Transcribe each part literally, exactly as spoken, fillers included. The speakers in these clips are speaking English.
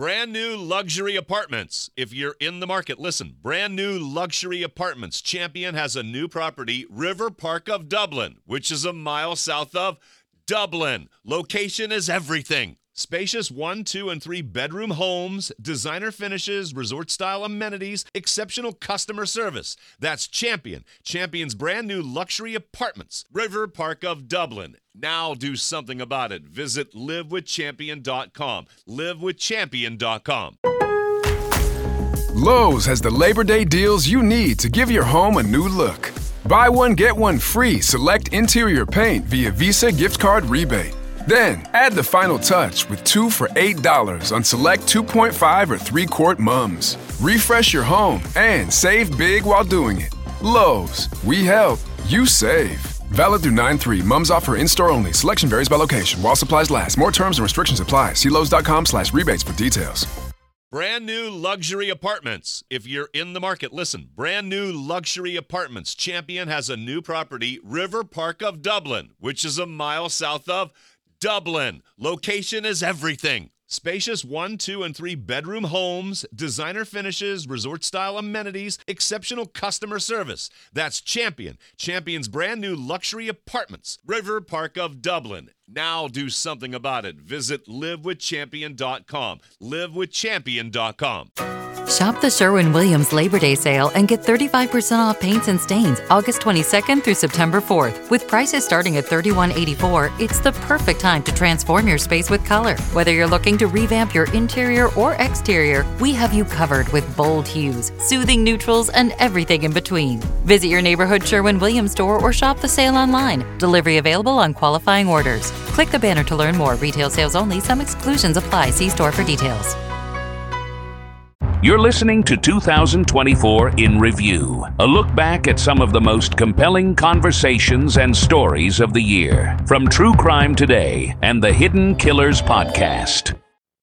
Brand new luxury apartments. If you're in the market, listen. Brand new luxury apartments. Champion has a new property, River Park of Dublin, which is a mile south of Dublin. Location is everything. Spacious one, two, and three bedroom homes, designer finishes, resort-style amenities, exceptional customer service. That's Champion. Champion's brand new luxury apartments. River Park of Dublin. Now do something about it. Visit live with champion dot com. live with champion dot com. Lowe's has the Labor Day deals you need to give your home a new look. Buy one, get one free select interior paint via Visa gift card rebate. Then, add the final touch with two for eight dollars on select two point five or three quart mums. Refresh your home and save big while doing it. Lowe's, we help, you save. Valid through nine three. Mums offer in-store only. Selection varies by location. While supplies last. More terms and restrictions apply. See Lowe's.com slash rebates for details. Brand new luxury apartments. If you're in the market, listen. Brand new luxury apartments. Champion has a new property, River Park of Dublin, which is a mile south of Dublin. Location is everything. Spacious one, two, and three bedroom homes, designer finishes, resort-style amenities, exceptional customer service. That's Champion. Champion's brand new luxury apartments. River Park of Dublin. Now do something about it. Visit live with champion dot com. live with champion dot com. Shop the Sherwin-Williams Labor Day sale and get thirty-five percent off paints and stains August twenty-second through September fourth. With prices starting at thirty-one eighty-four, it's the perfect time to transform your space with color. Whether you're looking to revamp your interior or exterior, we have you covered with bold hues, soothing neutrals, and everything in between. Visit your neighborhood Sherwin-Williams store or shop the sale online. Delivery available on qualifying orders. Click the banner to learn more. Retail sales only. Some exclusions apply. See store for details. You're listening to two thousand twenty-four in Review, a look back at some of the most compelling conversations and stories of the year from True Crime Today and the Hidden Killers podcast.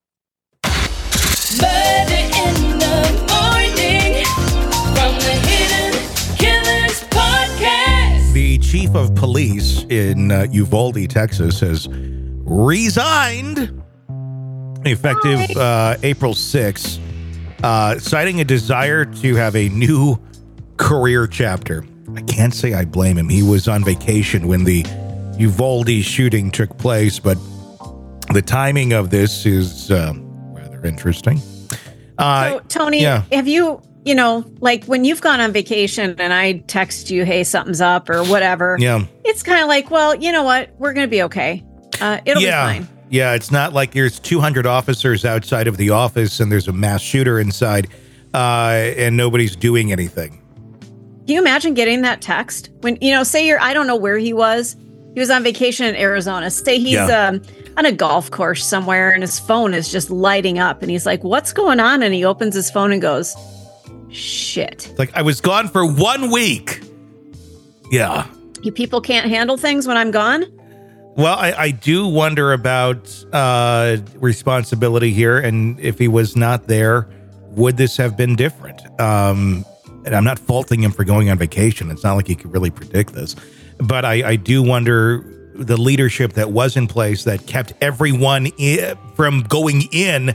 Murder in the morning from the Hidden Killers podcast. The chief of police in uh, Uvalde, Texas, has resigned effective uh, April sixth. Uh, citing a desire to have a new career chapter. I can't say I blame him. He was on vacation when the Uvalde shooting took place, but the timing of this is uh, rather interesting. Uh, so, Tony, yeah. have you, you know, like when you've gone on vacation and I text you, hey, something's up or whatever, yeah. It's kind of like, well, you know what? We're going to be okay. Uh, it'll yeah. be fine. Yeah, it's not like there's two hundred officers outside of the office and there's a mass shooter inside uh, and nobody's doing anything. Can you imagine getting that text? When, you know, say you're, I don't know where he was. He was on vacation in Arizona. Say he's yeah. um, on a golf course somewhere and his phone is just lighting up. And he's like, what's going on? And he opens his phone and goes, shit. Like, I was gone for one week. Yeah. You people can't handle things when I'm gone? Well, I, I do wonder about uh, responsibility here, and if he was not there, would this have been different? Um, and I'm not faulting him for going on vacation. It's not like he could really predict this. But I, I do wonder the leadership that was in place that kept everyone in, from going in.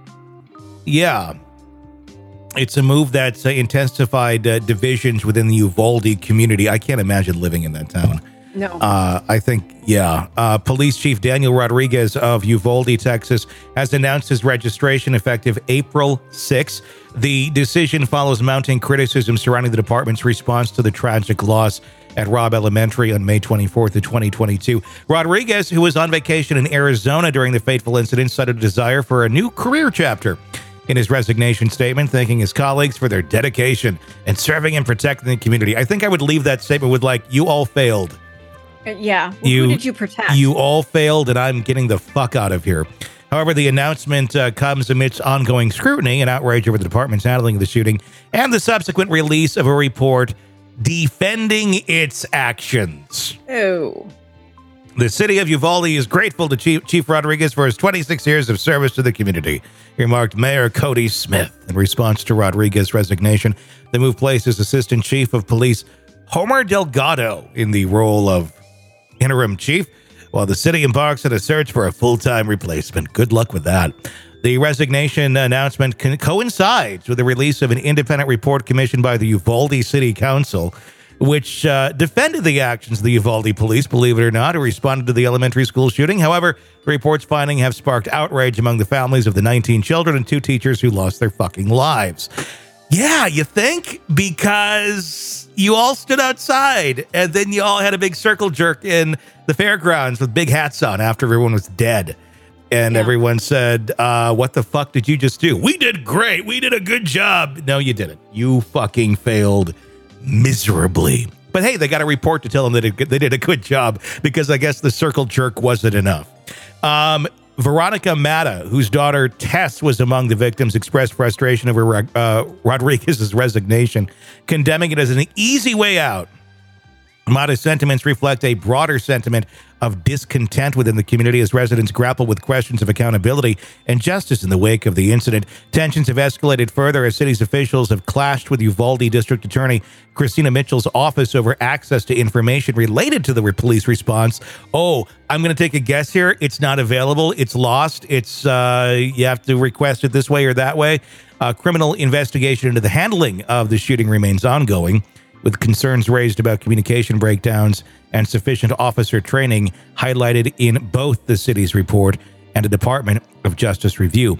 Yeah. It's a move that's uh, intensified uh, divisions within the Uvalde community. I can't imagine living in that town. No. Uh, I think, yeah. Uh, Police Chief Daniel Rodriguez of Uvalde, Texas, has announced his registration effective April sixth. The decision follows mounting criticism surrounding the department's response to the tragic loss at Robb Elementary on May twenty-fourth of twenty twenty-two. Rodriguez, who was on vacation in Arizona during the fateful incident, cited a desire for a new career chapter in his resignation statement, thanking his colleagues for their dedication and serving and protecting the community. I think I would leave that statement with, like, you all failed. Yeah. You, Who did you protect? You all failed, and I'm getting the fuck out of here. However, the announcement uh, comes amidst ongoing scrutiny and outrage over the department's handling of the shooting and the subsequent release of a report defending its actions. Oh. The city of Uvalde is grateful to Chief, Chief Rodriguez for his twenty-six years of service to the community, remarked Mayor Cody Smith. In response to Rodriguez's resignation, the move places Assistant Chief of Police Homer Delgado in the role of interim chief, while the city embarks on a search for a full-time replacement. Good luck with that. The resignation announcement co- coincides with the release of an independent report commissioned by the Uvalde City Council, which uh, defended the actions of the Uvalde police, believe it or not, who responded to the elementary school shooting. However, the report's findings have sparked outrage among the families of the nineteen children and two teachers who lost their fucking lives. Yeah, you think? Because you all stood outside, and then you all had a big circle jerk in the fairgrounds with big hats on after everyone was dead. And yeah. everyone said, uh, what the fuck did you just do? We did great. We did a good job. No, you didn't. You fucking failed miserably. But hey, they got a report to tell them that it, they did a good job because I guess the circle jerk wasn't enough. Um, Veronica Matta, whose daughter Tess was among the victims, expressed frustration over uh, Rodriguez's resignation, condemning it as an easy way out. Matta's sentiments reflect a broader sentiment of discontent within the community as residents grapple with questions of accountability and justice in the wake of the incident. Tensions have escalated further as city's officials have clashed with Uvalde District Attorney Christina Mitchell's office over access to information related to the police response. Oh, I'm going to take a guess here. It's not available. It's lost. It's uh, you have to request it this way or that way. A criminal investigation into the handling of the shooting remains ongoing, with concerns raised about communication breakdowns and sufficient officer training highlighted in both the city's report and a Department of Justice review.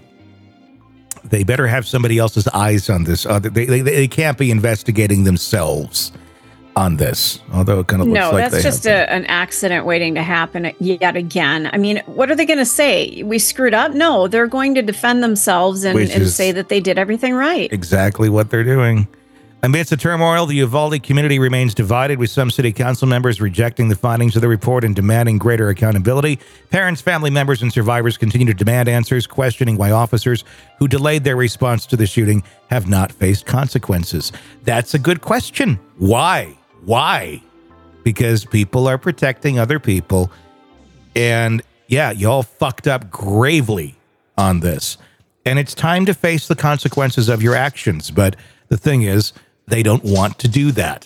They better have somebody else's eyes on this. Uh, they, they they can't be investigating themselves on this, although it kind of looks no, like that's they just a, an accident waiting to happen yet again. I mean, what are they going to say? We screwed up? No, they're going to defend themselves and, and say that they did everything right. Exactly what they're doing. Amidst the turmoil, the Uvalde community remains divided, with some city council members rejecting the findings of the report and demanding greater accountability. Parents, family members, and survivors continue to demand answers, questioning why officers who delayed their response to the shooting have not faced consequences. That's a good question. Why? Why? Because people are protecting other people. And yeah, y'all fucked up gravely on this. And it's time to face the consequences of your actions. But the thing is, they don't want to do that.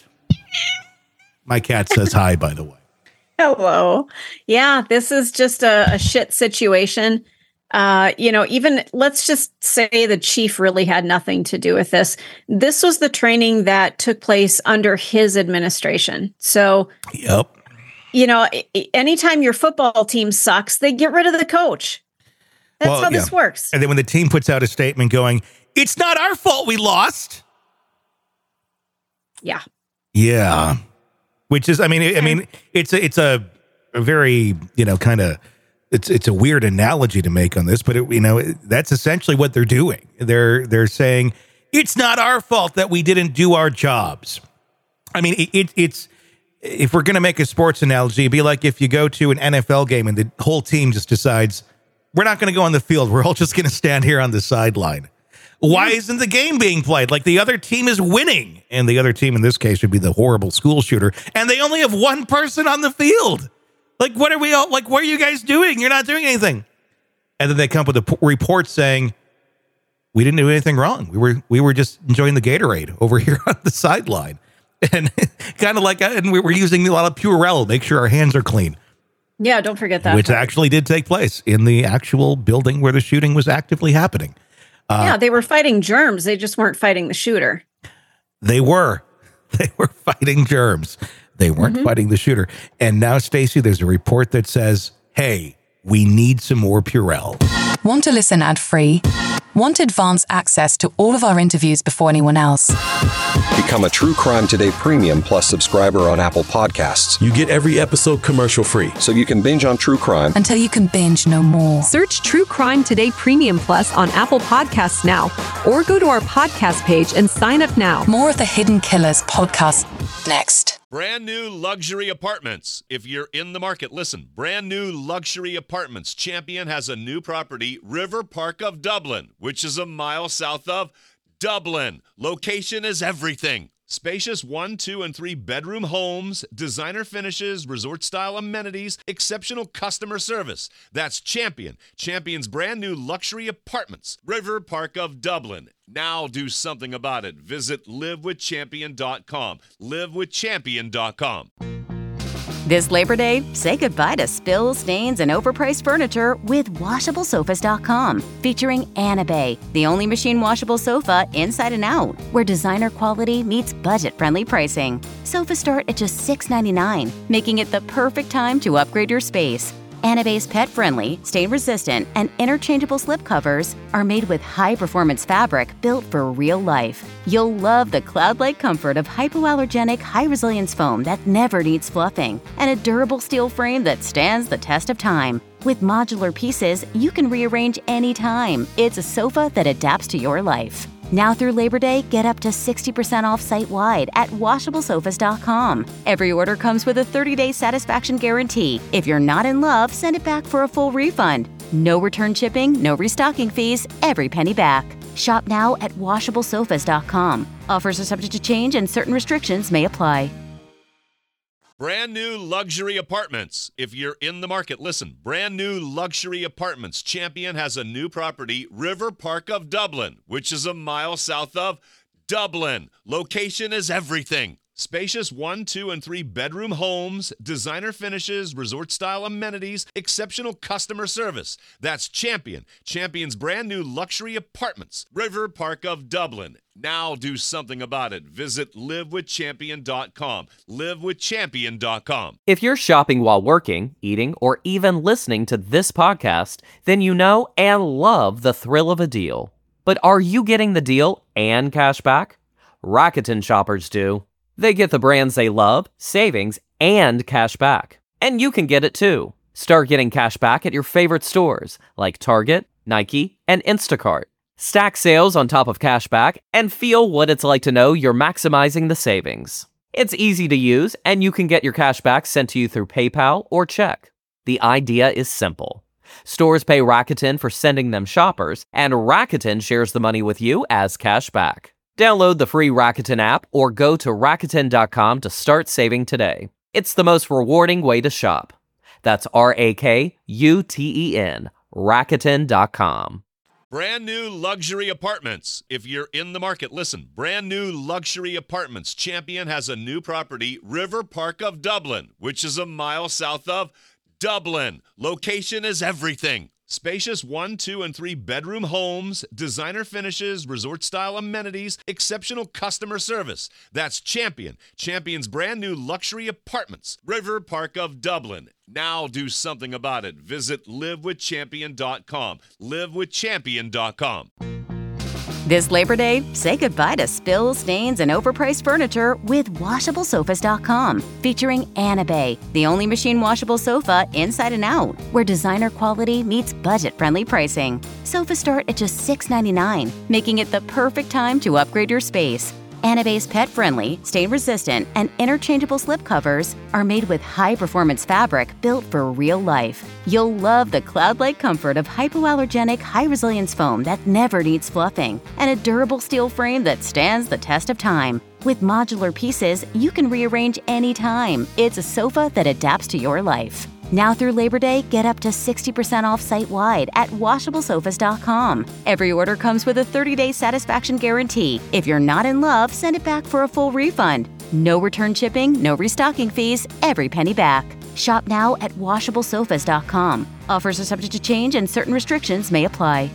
My cat says hi, by the way. Hello. Yeah, this is just a, a shit situation. Uh, you know, even let's just say the chief really had nothing to do with this. This was the training that took place under his administration. So, yep. You know, anytime your football team sucks, they get rid of the coach. That's well, how yeah. this works. And then when the team puts out a statement going, it's not our fault we lost. Yeah. Yeah. Which is, I mean, okay. I mean, it's a, it's a, a very, you know, kind of, it's, it's a weird analogy to make on this, but it, you know, that's essentially what they're doing. They're, they're saying it's not our fault that we didn't do our jobs. I mean, it, it it's, if we're going to make a sports analogy, it'd be like if you go to an N F L game and the whole team just decides we're not going to go on the field. We're all just going to stand here on the sideline. Why isn't the game being played? Like, the other team is winning. And the other team in this case would be the horrible school shooter. And they only have one person on the field. Like, what are we all, like, what are you guys doing? You're not doing anything. And then they come up with a p- report saying, we didn't do anything wrong. We were, we were just enjoying the Gatorade over here on the sideline. And kind of like, and we were using a lot of Purell, make sure our hands are clean. Yeah, don't forget that. Which part. actually did take place in the actual building where the shooting was actively happening. Uh, yeah, they were fighting germs. They just weren't fighting the shooter. They were. They were fighting germs. They weren't mm-hmm. fighting the shooter. And now, Stacey, there's a report that says, hey, we need some more Purell. Want to listen ad-free? Want advanced access to all of our interviews before anyone else? Become a True Crime Today Premium Plus subscriber on Apple Podcasts. You get every episode commercial-free. So you can binge on True Crime until you can binge no more. Search True Crime Today Premium Plus on Apple Podcasts now, or go to our podcast page and sign up now. More of the Hidden Killers podcast next. Brand new luxury apartments. If you're in the market, listen. Brand new luxury apartments. Champion has a new property, River Park of Dublin, which is a mile south of Dublin. Location is everything. Spacious one, two, and three bedroom homes, designer finishes, resort-style amenities, exceptional customer service. That's Champion. Champion's brand new luxury apartments. River Park of Dublin. Now do something about it. Visit live with champion dot com. live with champion dot com. This Labor Day, say goodbye to spills, stains, and overpriced furniture with washable sofas dot com, featuring Anabay, the only machine washable sofa inside and out, where designer quality meets budget-friendly pricing. Sofas start at just six ninety-nine, making it the perfect time to upgrade your space. Anabay's pet-friendly, stain-resistant, and interchangeable slip covers are made with high-performance fabric built for real life. You'll love the cloud-like comfort of hypoallergenic, high-resilience foam that never needs fluffing, and a durable steel frame that stands the test of time. With modular pieces, you can rearrange anytime. It's a sofa that adapts to your life. Now through Labor Day, get up to sixty percent off site-wide at washable sofas dot com. Every order comes with a thirty-day satisfaction guarantee. If you're not in love, send it back for a full refund. No return shipping, no restocking fees, every penny back. Shop now at washable sofas dot com. Offers are subject to change and certain restrictions may apply. Brand new luxury apartments. If you're in the market, listen. Brand new luxury apartments. Champion has a new property, River Park of Dublin, which is a mile south of Dublin. Location is everything. Spacious one, two, and three bedroom homes, designer finishes, resort-style amenities, exceptional customer service. That's Champion. Champion's brand new luxury apartments, River Park of Dublin. Now do something about it. Visit live with champion dot com. live with champion dot com. If you're shopping while working, eating, or even listening to this podcast, then you know and love the thrill of a deal. But are you getting the deal and cash back? Rakuten shoppers do. They get the brands they love, savings, and cash back. And you can get it too. Start getting cash back at your favorite stores like Target, Nike, and Instacart. Stack sales on top of cash back and feel what it's like to know you're maximizing the savings. It's easy to use, and you can get your cash back sent to you through PayPal or check. The idea is simple. Stores pay Rakuten for sending them shoppers, and Rakuten shares the money with you as cash back. Download the free Rakuten app or go to Rakuten dot com to start saving today. It's the most rewarding way to shop. That's R A K U T E N, Rakuten dot com. Brand new luxury apartments. If you're in the market, listen. Brand new luxury apartments. Champion has a new property, River Park of Dublin, which is a mile south of Dublin. Location is everything. Spacious one, two, and three bedroom homes, designer finishes, resort-style amenities, exceptional customer service. That's Champion. Champion's brand new luxury apartments, River Park of Dublin. Now do something about it. Visit live with champion dot com. live with champion dot com. This Labor Day, say goodbye to spills, stains, and overpriced furniture with washable sofas dot com, featuring Anabay, the only machine washable sofa inside and out, where designer quality meets budget-friendly pricing. Sofas start at just six ninety-nine, making it the perfect time to upgrade your space. Anabay's pet-friendly, stain-resistant, and interchangeable slip covers are made with high-performance fabric built for real life. You'll love the cloud-like comfort of hypoallergenic, high-resilience foam that never needs fluffing, and a durable steel frame that stands the test of time. With modular pieces, you can rearrange anytime. It's a sofa that adapts to your life. Now through Labor Day, get up to sixty percent off site-wide at washable sofas dot com. Every order comes with a thirty-day satisfaction guarantee. If you're not in love, send it back for a full refund. No return shipping, no restocking fees, every penny back. Shop now at washable sofas dot com. Offers are subject to change and certain restrictions may apply.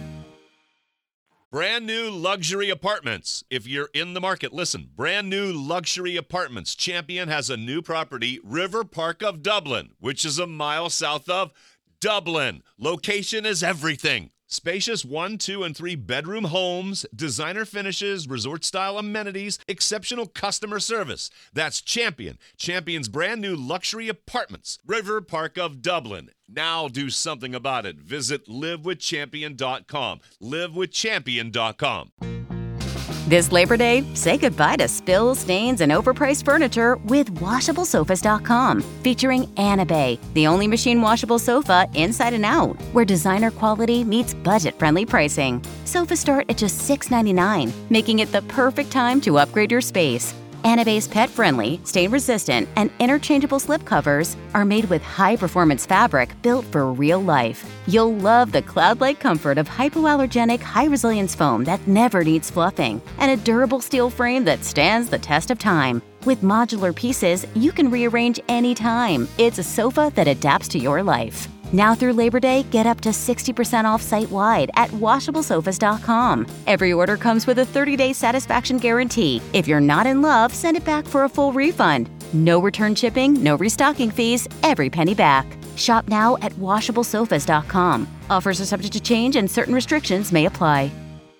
Brand new luxury apartments. If you're in the market, listen. Brand new luxury apartments. Champion has a new property, River Park of Dublin, which is a mile south of Dublin. Location is everything. Spacious one, two, and three bedroom homes, designer finishes, resort-style amenities, exceptional customer service. That's Champion. Champion's brand new luxury apartments, River Park of Dublin. Now do something about it. Visit live with champion dot com. live with champion dot com. This Labor Day, say goodbye to spills, stains, and overpriced furniture with washable sofas dot com, featuring Anabay, the only machine washable sofa inside and out, where designer quality meets budget-friendly pricing. Sofas start at just six ninety-nine, making it the perfect time to upgrade your space. Anabase pet-friendly, stain-resistant, and interchangeable slipcovers are made with high-performance fabric built for real life. You'll love the cloud-like comfort of hypoallergenic, high-resilience foam that never needs fluffing, and a durable steel frame that stands the test of time. With modular pieces, you can rearrange anytime. It's a sofa that adapts to your life. Now through Labor Day, get up to sixty percent off site-wide at washable sofas dot com. Every order comes with a thirty-day satisfaction guarantee. If you're not in love, send it back for a full refund. No return shipping, no restocking fees, every penny back. Shop now at washable sofas dot com. Offers are subject to change and certain restrictions may apply.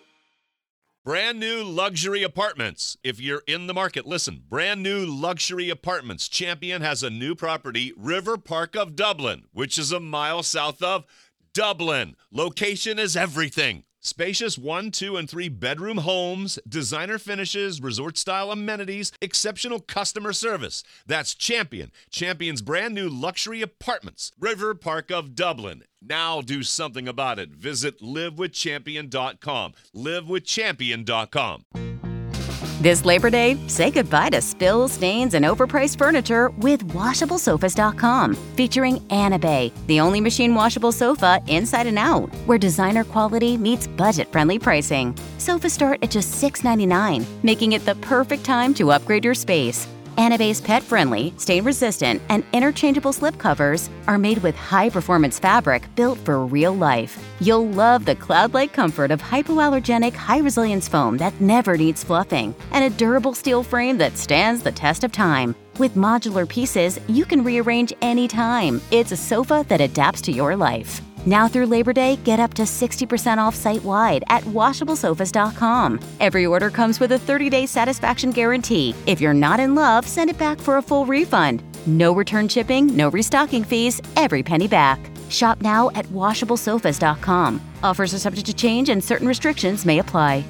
Brand new luxury apartments. If you're in the market, listen. Brand new luxury apartments. Champion has a new property, River Park of Dublin, which is a mile south of Dublin. Location is everything. Spacious one, two, and three bedroom homes, designer finishes, resort-style amenities, exceptional customer service. That's Champion. Champion's brand new luxury apartments, River Park of Dublin. Now do something about it. Visit live with champion dot com. live with champion dot com. This Labor Day, say goodbye to spills, stains, and overpriced furniture with washable sofas dot com, featuring Anabay, the only machine washable sofa inside and out, where designer quality meets budget-friendly pricing. Sofas start at just six ninety-nine, making it the perfect time to upgrade your space. Anabay's pet-friendly, stain-resistant, and interchangeable slipcovers are made with high-performance fabric built for real life. You'll love the cloud-like comfort of hypoallergenic, high-resilience foam that never needs fluffing, and a durable steel frame that stands the test of time. With modular pieces, you can rearrange anytime. It's a sofa that adapts to your life. Now through Labor Day, get up to sixty percent off site-wide at washable sofas dot com. Every order comes with a thirty-day satisfaction guarantee. If you're not in love, send it back for a full refund. No return shipping, no restocking fees, every penny back. Shop now at washable sofas dot com. Offers are subject to change and certain restrictions may apply.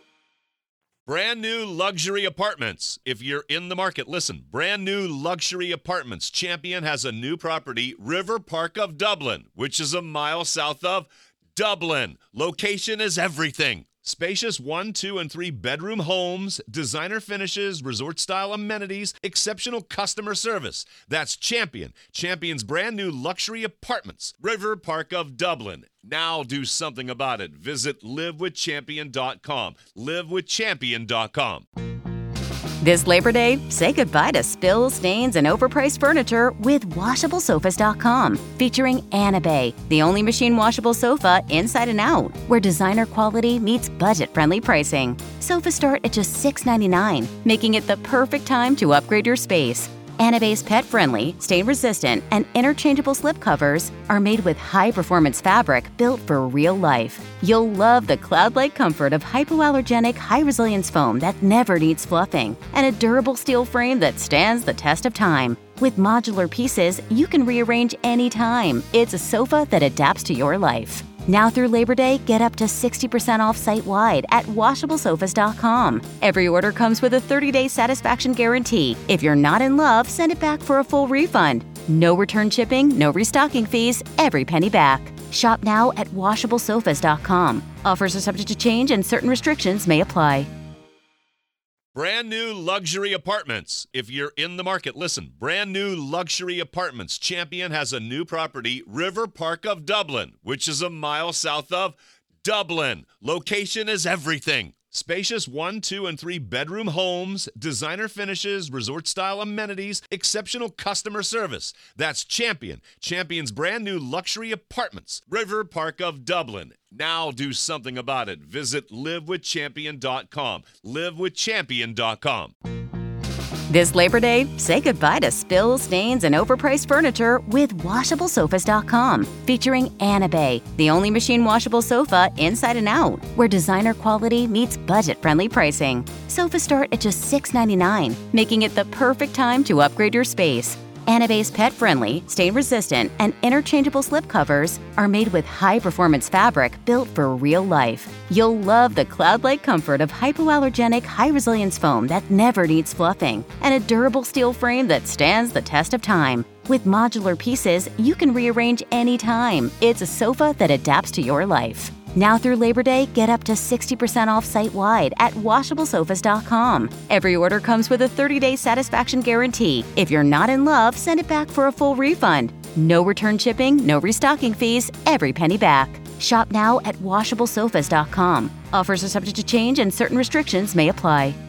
Brand new luxury apartments. If you're in the market, listen. Brand new luxury apartments. Champion has a new property, River Park of Dublin, which is a mile south of Dublin. Location is everything. Spacious one, two, and three bedroom homes, designer finishes, resort-style amenities, exceptional customer service. That's Champion. Champion's brand new luxury apartments, River Park of Dublin. Now do something about it. Visit live with champion dot com. live with champion dot com. This Labor Day, say goodbye to spills, stains, and overpriced furniture with washable sofas dot com, featuring Anabay, the only machine washable sofa inside and out, where designer quality meets budget-friendly pricing. Sofas start at just six ninety-nine, making it the perfect time to upgrade your space. Anabay's pet-friendly, stain-resistant, and interchangeable slipcovers are made with high-performance fabric built for real life. You'll love the cloud-like comfort of hypoallergenic, high-resilience foam that never needs fluffing, and a durable steel frame that stands the test of time. With modular pieces, you can rearrange anytime. It's a sofa that adapts to your life. Now through Labor Day, get up to sixty percent off site-wide at washable sofas dot com. Every order comes with a thirty-day satisfaction guarantee. If you're not in love, send it back for a full refund. No return shipping, no restocking fees, every penny back. Shop now at washable sofas dot com. Offers are subject to change and certain restrictions may apply. Brand new luxury apartments. If you're in the market, listen. Brand new luxury apartments. Champion has a new property, River Park of Dublin, which is a mile south of Dublin. Location is everything. Spacious one, two, and three bedroom homes, designer finishes, resort-style amenities, exceptional customer service. That's Champion. Champion's brand new luxury apartments, River Park of Dublin. Now do something about it. Visit live with champion dot com. live with champion dot com. This Labor Day, say goodbye to spills, stains, and overpriced furniture with washable sofas dot com, featuring Anabay, the only machine washable sofa inside and out, where designer quality meets budget-friendly pricing. Sofas start at just six ninety-nine, making it the perfect time to upgrade your space. Anabay's pet-friendly, stain-resistant, and interchangeable slipcovers are made with high-performance fabric built for real life. You'll love the cloud-like comfort of hypoallergenic, high-resilience foam that never needs fluffing, and a durable steel frame that stands the test of time. With modular pieces, you can rearrange anytime. It's a sofa that adapts to your life. Now through Labor Day, get up to sixty percent off site-wide at washable sofas dot com. Every order comes with a thirty-day satisfaction guarantee. If you're not in love, send it back for a full refund. No return shipping, no restocking fees, every penny back. Shop now at washable sofas dot com. Offers are subject to change and certain restrictions may apply.